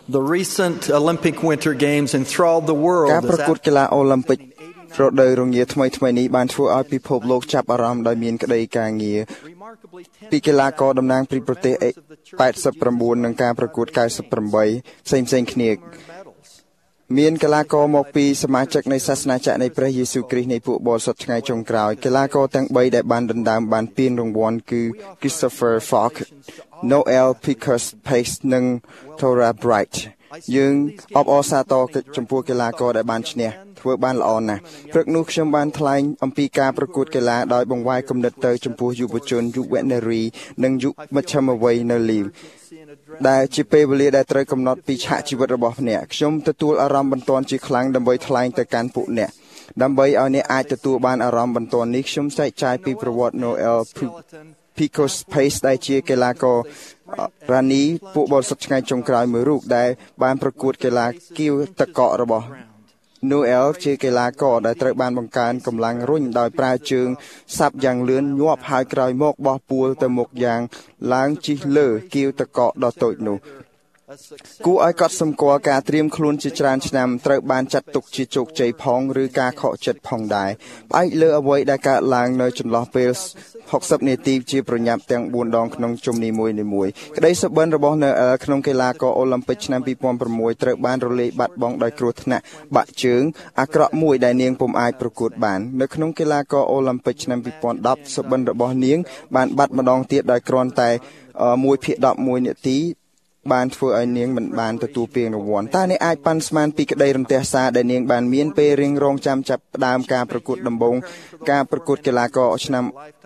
The recent Olympic Winter Games enthralled the world. ការប្រកួតកីឡាអូឡ িম্প ិករដូវរងាថ្មីៗនេះបានធ្វើឲ្យពិភពលោកចាប់អារម្មណ៍ដោយមានក្តីការងារពីកីឡាករតំណាងពីប្រទេស89និងការប្រកួត98ផ្សេងៗគ្នាមានកីឡាករមកពីសមាជិកនៃសាសនាចក្រនៃព្រះយេស៊ូវគ្រីស្ទនៃពួកបរិសុទ្ធថ្ងៃចុងក្រោយកីឡាករទាំង3ដែលបានដណ្ដើមបានពានរង្វាន់គឺ Christopher Falk, Noel Pickers-Pace និង Tora Bright យើងអបអរសាទរចំពោះកីឡាករដែលបានឈ្នះធ្វើបានល្អណាស់ព្រឹកនោះខ្ញុំបានថ្លែងអំពីការប្រកួតកីឡាដោយបង្វែរគំនិតទៅចំពោះយុវជនយុវនារីនិងយុវមជ្ឈមវ័យនៅលីវដែលជាពេលវេលាដែលត្រូវកំណត់ពីឆាកជីវិតរបស់អ្នកខ្ញុំទទួលអារម្មណ៍បន្ទាន់ជាខ្លាំងដើម្បីថ្លែងទៅកាន់ពួកអ្នកដើម្បីឲ្យអ្នកអាចទទួលបានអារម្មណ៍បន្ទាន់នេះខ្ញុំចែកចាយពីប្រវត្តិ Noel Pickers-Pace ដែលជាកីឡាកររ៉ានីពួកបរិសុទ្ធថ្ងៃចុងក្រោយមួយរូបដែលបានប្រកួតកីឡាគីវទឹកកករបស់ Noel ជាកីឡាករដែលត្រូវបានបង្កើនកម្លាំងរុញដោយប្រើជើងសាប់យ៉ាងលឿនញាប់ហើយក្រោយមកបោះពួរទៅមុខយ៉ាងឡើងជិះលើគីវទឹកកកដ៏តូចនោះគួរឲ្យកត់សម្គាល់ការត្រៀមខ្លួនជាច្រើនឆ្នាំត្រូវបានចាត់ទុកជាជោគជ័យផងឬការខកចិត្តផងដែរផ្អែកលើអ្វីដែលកើតឡើងនៅចន្លោះពេល60នាទីជាប្រញាប់ទាំង4ដងក្នុងជុំនីមួយៗក្តីសុបិនរបស់ Noel ក្នុងកីឡាករអូឡ িম্প ិកឆ្នាំ2006ត្រូវបានរលាយបាត់បង់ដោយគ្រោះថ្នាក់បាក់ជើងអាក្រក់មួយដែលនាងពុំអាចប្រកួតបាននៅក្នុងកីឡាករអូឡ িম্প ិកឆ្នាំ2010សុបិនរបស់នាងបានបាត់ម្ដងទៀតដោយគ្រាន់តែ1/11នាទីបានធ្វើឲ្យនាងមិនបានទទួលពានរង្វាន់តើអ្នកអាចប៉ាន់ស្មានពីក្តីរន្ទះសារដែលនាងបានមានពេលរៀងរងចាំចាប់ផ្ដើមការប្រកួតដំបូងការប្រកួតកីឡាករឆ្នាំ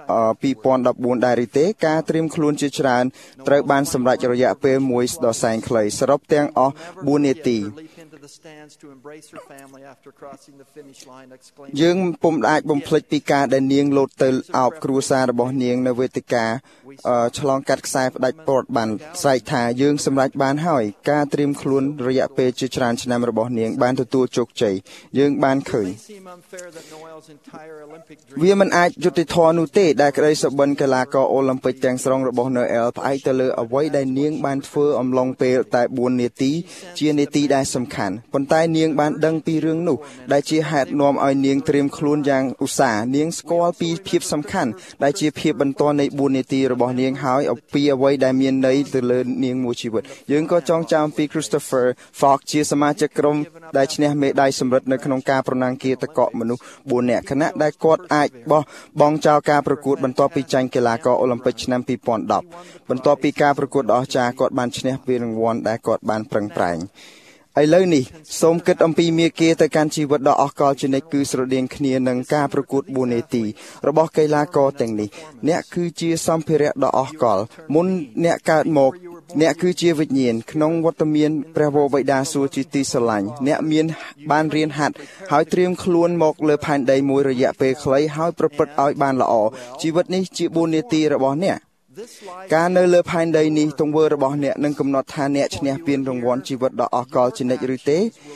2014ដែរឬទេការត្រៀមខ្លួនជាច្រើនត្រូវបានសម្រេចរយៈពេលមួយដ៏សែនខ្លីសរុបទាំងអស់4នាទីយើងពុំអាចបំភ្លេចពីការដែលនាងលោតទៅអោបគ្រួសាររបស់នាងនៅវេទិកាឆ្លងកាត់ខ្សែផ្ដាច់ព័ទ្ធបានស្រែកថាយើងសម្រេចបានហើយការត្រៀមខ្លួនរយៈពេលជាច្រើនឆ្នាំរបស់នាងបានទទួលជោគជ័យយើងបានឃើញវាមិនអាចយុត្តិធម៌នោះទេដែលក្តីសុបិនកីឡាករអូឡ িম্প ិកទាំងស្រុងរបស់ Noel ផ្អែកទៅលើអ្វីដែលនាងបានធ្វើអំឡុងពេលតែ4នាទីជានាទីដែលសំខាន់ប៉ុន្តែនាងបានដឹងពីរឿងនោះដែលជាហេតុនាំឲ្យនាងត្រៀមខ្លួនយ៉ាងឧស្សាហ៍នាងស្គាល់ពីភាពសំខាន់ដែលជាភាពបន្ទាន់នៃ4នាទីរបស់នាងហើយអំពីអ្វីដែលមានន័យទៅលើនាងមួយជីវិតយើងក៏ចងចាំពី Christopher Falk ជាសមាជិកក្រុមដែលឈ្នះមេដាយសំរិទ្ធនៅក្នុងការប្រណាំងគីទឹកកកមនុស្ស4នាក់ខណៈដែលគាត់អាចបោះបង់ចោលការប្រកួតបន្ទាប់ពីចាញ់កីឡាករអូឡ িম্প ិកឆ្នាំ2010បន្ទាប់ពីការប្រកួតដ៏អស្ចារ្យគាត់បានឈ្នះពានរង្វាន់ដែលគាត់បានប្រឹងប្រែងឥឡូវនេះសូមគិតអំពីមាគ៌ាទៅកាន់ជីវិតដ៏អស្ចារ្យជានិច្ចគឺស្រដៀងគ្នានឹងការប្រកួត4នាទីរបស់កីឡាករទាំងនេះអ្នកគឺជាសម្ភារៈដ៏អស្ចារ្យមុនអ្នកកើតមកអ្នកគឺជាវិញ្ញាណក្នុងវត្តមានព្រះវរបិតាសួគ៌ជាទីស្រឡាញ់អ្នកបានរៀនហាត់ហើយត្រៀមខ្លួនមកលើផែនដីមួយរយៈពេលខ្លីហើយប្រព្រឹត្តឲ្យបានល្អជីវិតនេះជា4នាទីរបស់អ្នកការនៅលើផែនដីនេះទង្វើរបស់អ្នកនឹងកំណត់ថាអ្នកឈ្នះពានរង្វាន់ជីវិតដ៏អស្ចារ្យជានិច្ចឬទេ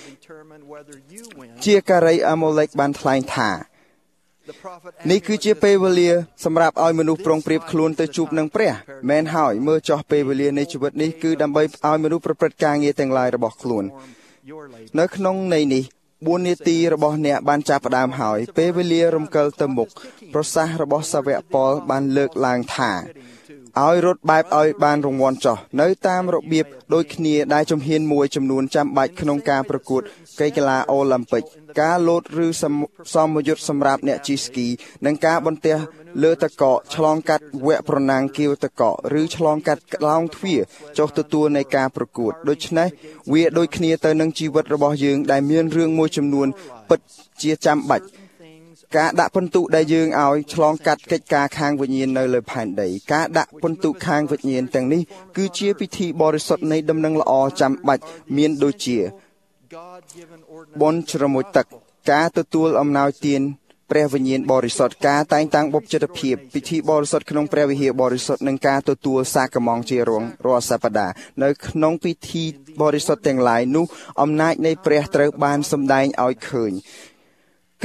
ជាការីអាម៉ូលេកបានថ្លែងថានេះគឺជាពេលវេលាសម្រាប់ឲ្យមនុស្សប្រុងប្រៀបខ្លួនទៅជួបនឹងព្រះមែនហើយមើលចោះពេលវេលានៃជីវិតនេះគឺដើម្បីឲ្យមនុស្សប្រព្រឹត្តការងារទាំងឡាយរបស់ខ្លួននៅក្នុងន័យនេះ4នាទីរបស់អ្នកបានចាប់ផ្ដើមហើយពេលវេលារំកិលទៅមុខប្រសាសន៍របស់សាវកប៉ុលបានលើកឡើងថាឲ្យរត់បែបឲ្យបានរង្វាន់ចោះនៅតាមរបៀបដូចគ្នាដែលជំហានមួយចំនួនចាំបាច់ក្នុងការប្រកួតកីឡាអូឡ িম্প ិកការលោតឬសមយុទ្ធសម្រាប់អ្នកជិះស្គីនិងការបន្ទះលើទឹកកកឆ្លងកាត់វគ្គប្រណាំងគីវទឹកកកឬឆ្លងកាត់ក្លោងទ្វារចុះទទួលនៃការប្រកួតដូច្នេះវាដូចគ្នាទៅនឹងជីវិតរបស់យើងដែលមានរឿងមួយចំនួនពិតជាចាំបាច់ការដាក់ពិន្ទុដែលយើងឲ្យឆ្លងកាត់កិច្ចការខាងវិញ្ញាណនៅលើផែនដីការដាក់ពិន្ទុខាងវិញ្ញាណទាំងនេះគឺជាពិធីបរិសុទ្ធនៃដំណឹងល្អចាំបាច់មានដូចជាបុណ្យជ្រមុជទឹកការទទួលអំណោយទានព្រះវិញ្ញាណបរិសុទ្ធការតែងតាំងបុព្វជិតភាពពិធីបរិសុទ្ធក្នុងព្រះវិហារបរិសុទ្ធនិងការទទួលសាកមង្សជារាល់សប្តាហ៍នៅក្នុងពិធីបរិសុទ្ធទាំងឡាយនោះអំណាចនៃព្រះត្រូវបានសម្ដែងឲ្យឃើញគ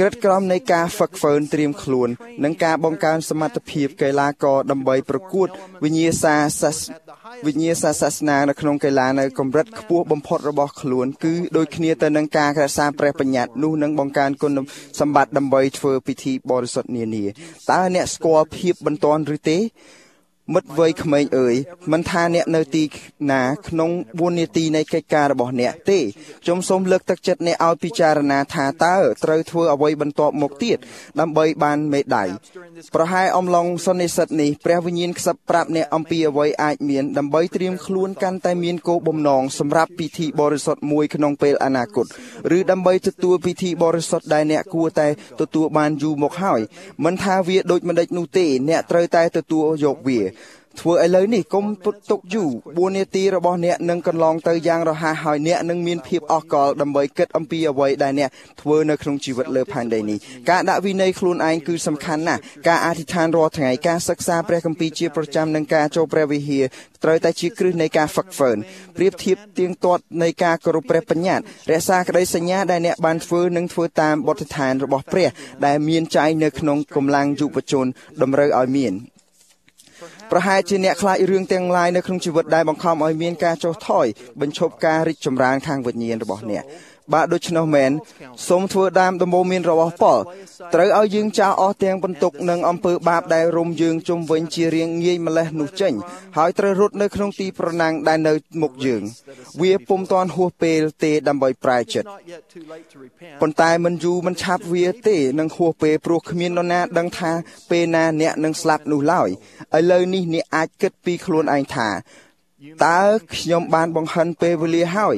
ក្រិតក្រមនៃការហ្វឹកហ្វឺនត្រៀមខ្លួននិងការបង្កើនសមត្ថភាពកីឡាករដើម្បីប្រកួតវិញ្ញាសាសាសនានៅក្នុងកីឡានៅកម្រិតខ្ពស់បំផុតរបស់ខ្លួនគឺដូចគ្នាទៅនឹងការរក្សាព្រះបញ្ញត្តិនោះនឹងបង្កើនគុណសម្បត្តិដើម្បីធ្វើពិធីបរិសុទ្ធនានាតើអ្នកស្គាល់ភាពបន្ទាន់ឬទេមិត្តវ័យក្មេងអើយមិនថាអ្នកនៅទីណាក្នុង4នាទីនៃកិច្ចការរបស់អ្នកទេខ្ញុំសូមលើកទឹកចិត្តអ្នកឲ្យពិចារណាថាតើត្រូវធ្វើអ្វីបន្ទាប់មកទៀតដើម្បីបានមេដាយប្រហែលអំឡុងសន្និសីទនេះព្រះវិញ្ញាណខ្សឹបប្រាប់អ្នកអំពីអ្វីអាចមានដើម្បីត្រៀមខ្លួនកាន់តែមានគោលបំណងសម្រាប់ពិធីបរិសុទ្ធមួយក្នុងពេលអនាគតឬដើម្បីទទួលពិធីបរិសុទ្ធដែលអ្នកគួរតែទទួលបានយូរមកហើយមិនថាវាដូចម្ដេចនោះទេអ្នកត្រូវតែទទួលយកវាធ្វើឥឡូវនេះកុំពុតទុកយូរ4នាទីរបស់អ្នកនឹងកន្លងទៅយ៉ាងរហ័សហើយអ្នកនឹងមានភាពអស់កល្បដើម្បីគិតអំពីអ្វីដែលអ្នកធ្វើនៅក្នុងជីវិតលើផែនដីនេះការដាក់វិន័យខ្លួនឯងគឺសំខាន់ណាស់ការអធិដ្ឋានរាល់ថ្ងៃការសិក្សាព្រះគម្ពីរជាប្រចាំនិងការចូលព្រះវិហារត្រូវតែជាគ្រឹះនៃការហ្វឹកហ្វឺនប្រៀបធៀបទៀងទាត់នៃការគោរពព្រះបញ្ញត្តិរក្សាក្តីសញ្ញាដែលអ្នកបានធ្វើនិងធ្វើតាមបទដ្ឋានរបស់ព្រះដែលមានចែងនៅក្នុងកម្លាំងយុវជនតម្រូវឲ្យមានប្រហែលជាអ្នកខ្លាចរឿងទាំងឡាយនៅក្នុងជីវិតដែលបង្ខំឲ្យមានការចុះថយបញ្ឈប់ការរីកចម្រើនខាងវិញ្ញាណរបស់អ្នកបាទដូច្នោះមែនសូមធ្វើតាមដំបូន្មានរបស់ប៉ុលត្រូវឲ្យយើងចោលអស់ទាំងបន្ទុកនិងអំពើបាបដែលរុំយើងជុំវិញជារៀងងាយម្លេះនោះចេញហើយត្រូវរត់នៅក្នុងទីប្រណាំងដែលនៅមុខយើងវាពុំទាន់ហួសពេលទេដើម្បីប្រែចិត្តប៉ុន្តែមិនយូរមិនឆាប់វាទេនឹងហួសពេលព្រោះគ្មាននរណាដឹងថាពេលណាអ្នកនឹងស្លាប់នោះឡើយឥឡូវនេះអ្នកអាចគិតពីខ្លួនឯងថាតើខ្ញុំបានបង្ហិនពេលវេលាហើយ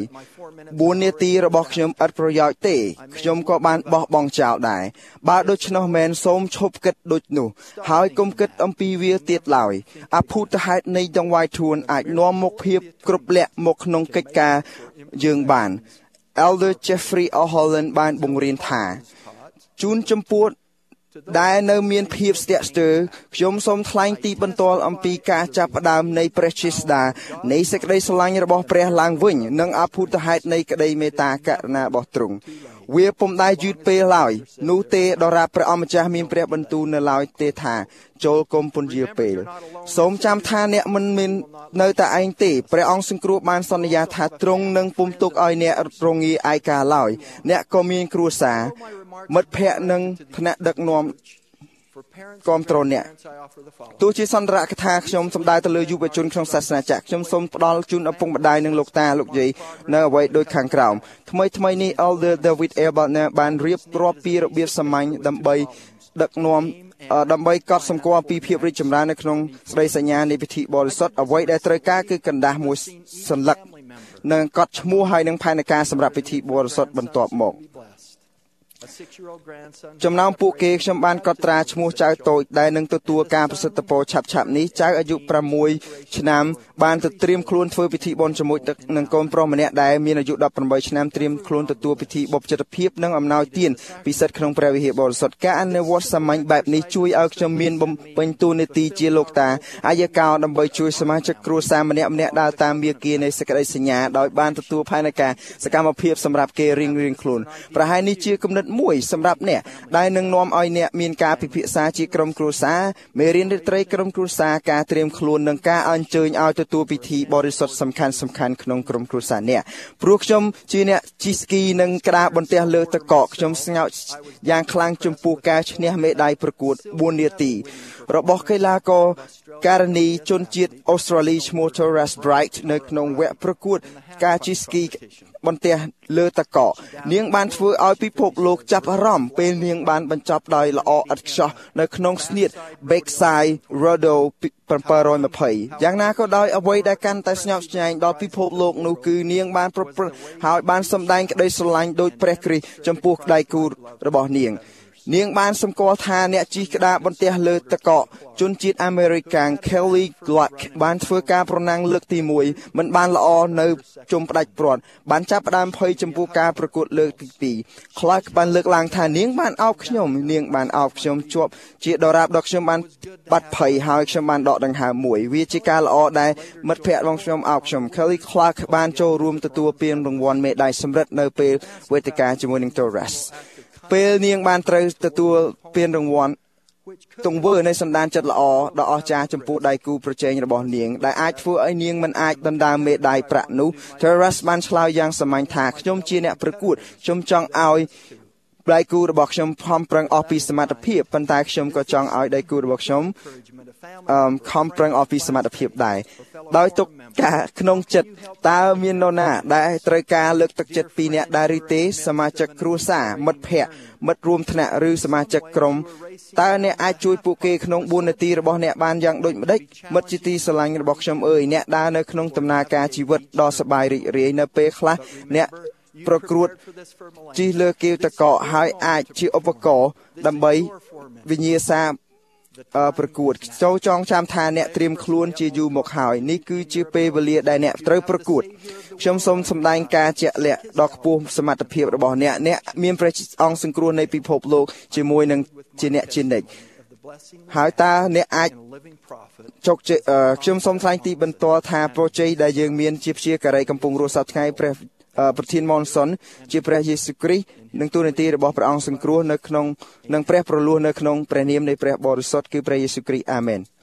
4នាទីរបស់ខ្ញុំឥតប្រយោជន៍ទេខ្ញុំក៏បានបោះបង់ចោលដែរបើដូច្នោះមែនសូមឈប់គិតដូចនោះហើយកុំគិតអំពីវាទៀតឡើយអភូតហេតុនៃដង្វាយធួនអាចនាំមកភាពគ្រប់លក្ខមកក្នុងកិច្ចការយើងបាន Elder Jeffrey O. Holland បានបង្រៀនថាជូនចំពោះដែលនៅមានភាពស្ទាក់ស្ទើរខ្ញុំសូមថ្លែងទីបន្ទាល់អំពីការចាប់ផ្ដើមនៃព្រះជាស្តានៃសេចក្តីស្រឡាញ់របស់ព្រះឡើងវិញនិងអភូតហេតុនៃក្តីមេត្តាករុណារបស់ទ្រង់វាពុំដែលយឺតពេលឡើយនោះទេដរាបព្រះអម្ចាស់មានព្រះបន្ទូលនៅឡើយទេថាចូលគុំពន្យាពេលសូមចាំថាអ្នកមិនមាននៅតែឯងទេព្រះអង្គសង្គ្រោះបានសន្យាថាទ្រង់នឹងពុំទុកឲ្យអ្នករងាឯកាឡើយអ្នកក៏មានគ្រួសារមិត្តភ័ក្តិនិងថ្នាក់ដឹកនាំគាំទ្រអ្នកទោះជាសន្ទរកថាខ្ញុំសម្ដៅទៅលើយុវជនក្នុងសាសនាចាក់ខ្ញុំសូមផ្ដល់ជូនឪពុកម្ដាយនិងលោកតាលោកយាយនៅអ្វីដូចខាងក្រោមថ្មីនេះ Elder David A. Butner បានរៀបរាប់ពីរបៀបសាមញ្ញដើម្បីដឹកនាំដើម្បីកត់សម្គាល់ពីភាពរីកចម្រើននៅក្នុងស្ដីសញ្ញានៃពិធីបរិសុទ្ធអ្វីដែលត្រូវការគឺកណ្ដាស់មួយសន្លឹកនិងកត់ឈ្មោះហើយនឹងផែនការសម្រាប់ពិធីបរិសុទ្ធបន្ទាប់មកចំណោមពួកគេខ្ញុំបានកត់ត្រាឈ្មោះចៅតូចដែលនឹងទទួលការប្រសិទ្ធពរឆាប់ៗនេះចៅអាយុ6ឆ្នាំបានទៅត្រៀមខ្លួនធ្វើពិធីបុណ្យជាមួយនឹងកូនប្រុសម្នាក់ដែលមានអាយុ18ឆ្នាំត្រៀមខ្លួនទទួលពិធីបុព្វជិតភាពនិងអំណោយទានពិសិដ្ឋក្នុងព្រះវិហារបរិសុទ្ធការអនុវត្តសាមញ្ញបែបនេះជួយឲ្យខ្ញុំមានបំពេញតួនាទីជាលោកតាអាយកោដើម្បីជួយសមាជិកគ្រួសារម្នាក់ដើរតាមមាគ៌ានៃសេចក្តីសញ្ញាដោយបានទទួលផែនការសកម្មភាពសម្រាប់គេរៀងៗខ្លួនប្រហែលនេះជាគំនិតមួយសម្រាប់អ្នកដែលនឹងនាំឲ្យអ្នកមានការពិភាក្សាជាក្រុមគ្រួសារមេរៀនរាត្រីក្រុមគ្រួសារការត្រៀមខ្លួននិងការអញ្ជើញឲ្យទទួលពិធីបរិសុទ្ធសំខាន់ក្នុងក្រុមគ្រួសារអ្នកព្រោះខ្ញុំជាអ្នកជិះស្គីនិងក្តារបន្ទះលើទឹកកកខ្ញុំស្ងោចយ៉ាងខ្លាំងចំពោះការឈ្នះមេដាយប្រកួត4នាទីរបស់កីឡាករការនីជនជាតិអូស្ត្រាលីឈ្មោះ Torres Bright នៅក្នុងវគ្គប្រកួតការជិះស្គីបន្ទះលើទឹកកកនាងបានធ្វើឲ្យពិភពលោកចាប់អារម្មណ៍ពេលនាងបានបញ្ចប់ដោយល្អឥតខ្ចោះនៅក្នុងស្នៀត Backside Rodo 720យ៉ាងណាក៏ដោយអ្វីដែលកាន់តែស្ញប់ស្ញែងដល់ពិភពលោកនោះគឺនាងបានប្រព្រឹត្តហើយបានសម្ដែងក្តីស្រឡាញ់ដោយព្រះគ្រីស្ទចំពោះដៃគូរបស់នាងបានសម្គាល់ថាអ្នកជិះក្តារបន្ទះលើទឹកកកជនជាតិអាមេរិក Kelly Gluck បានធ្វើការប្រណាំងលើកទី1មិនបានល្អនៅជុំផ្ដាច់ព្រាត់បានចាប់ផ្ដើមភ័យចំពោះការប្រកួតលើកទី2 Clark បានលើកឡើងថានាងបានអោបខ្ញុំជាប់ជាដរាបដល់ខ្ញុំបានបាត់ភ័យហើយខ្ញុំបានដកដង្ហើមមួយវាជាការល្អដែលមិត្តភ័ក្តិរបស់ខ្ញុំអោបខ្ញុំ Kelly Clark បានចូលរួមទទួលពានរង្វាន់មេដាយសម្រិតនៅពេលវេទិកាជាមួយនឹង Torres ពេលនាងបានត្រូវទទួលពានរង្វាន់ទង្វើនៃសន្តានចិត្តល្អដ៏អស្ចារ្យចំពោះដៃគូប្រជែងរបស់នាងដែលអាចធ្វើឲ្យនាងមិនអាចដណ្ដើមមេដាយប្រាក់នោះ Terrace បានឆ្លើយយ៉ាងសាមញ្ញថាខ្ញុំជាអ្នកប្រកួតខ្ញុំចង់ឲ្យដៃគូរបស់ខ្ញុំខំប្រឹងអស់ពីសមត្ថភាពប៉ុន្តែខ្ញុំក៏ចង់ឲ្យដៃគូរបស់ខ្ញុំខំប្រឹងអស់ពីសមត្ថភាពដែរដោយទុកការក្នុងចិត្តតើមាននរណាដែលត្រូវការលើកទឹកចិត្តពីអ្នកដែរឬទេសមាជិកគ្រួសារមិត្តភ័ក្តិមិត្តរួមថ្នាក់ឬសមាជិកក្រុមតើអ្នកអាចជួយពួកគេក្នុង4នាទីរបស់អ្នកបានយ៉ាងដូចម្តេចមិត្តជាទីស្រឡាញ់របស់ខ្ញុំអើយអ្នកដើរនៅក្នុងដំណើរការជីវិតដ៏សប្បាយរីករាយនៅពេលខ្លះអ្នកប្រកួតជិះលើគាវតកកហើយអាចជាឧបករណ៍ដើម្បីវិញ្ញាសាប្រកួតចូលចងចាំថាអ្នកត្រៀមខ្លួនជាយូរមកហើយនេះគឺជាពេលវេលាដែលអ្នកត្រូវប្រកួតខ្ញុំសូមសម្ដែងការជាក់លាក់ដ៏ខ្ពស់សមត្ថភាពរបស់អ្នកមានព្រះអង្គសង្គ្រោះនៃពិភពលោកជាមួយនឹងជាអ្នកជានិច្ចហើយតើអ្នកអាចជោគជ័យខ្ញុំសូមថ្លែងទីបន្ទាល់ថាប្រជ័យដែលយើងមានជាព្យាការីកំពុងរស់សប្តាហ៍ថ្ងៃព្រះប្រធានម៉ុនសុនជាព្រះយេស៊ូវគ្រីស្ទនិងទូនាទីរបស់ព្រះអង្គសង្គ្រោះនៅក្នុងនិងព្រះប្រលោះនៅក្នុងព្រះនាមនៃព្រះបរិសុទ្ធគឺព្រះយេស៊ូវគ្រីស្ទអាមែន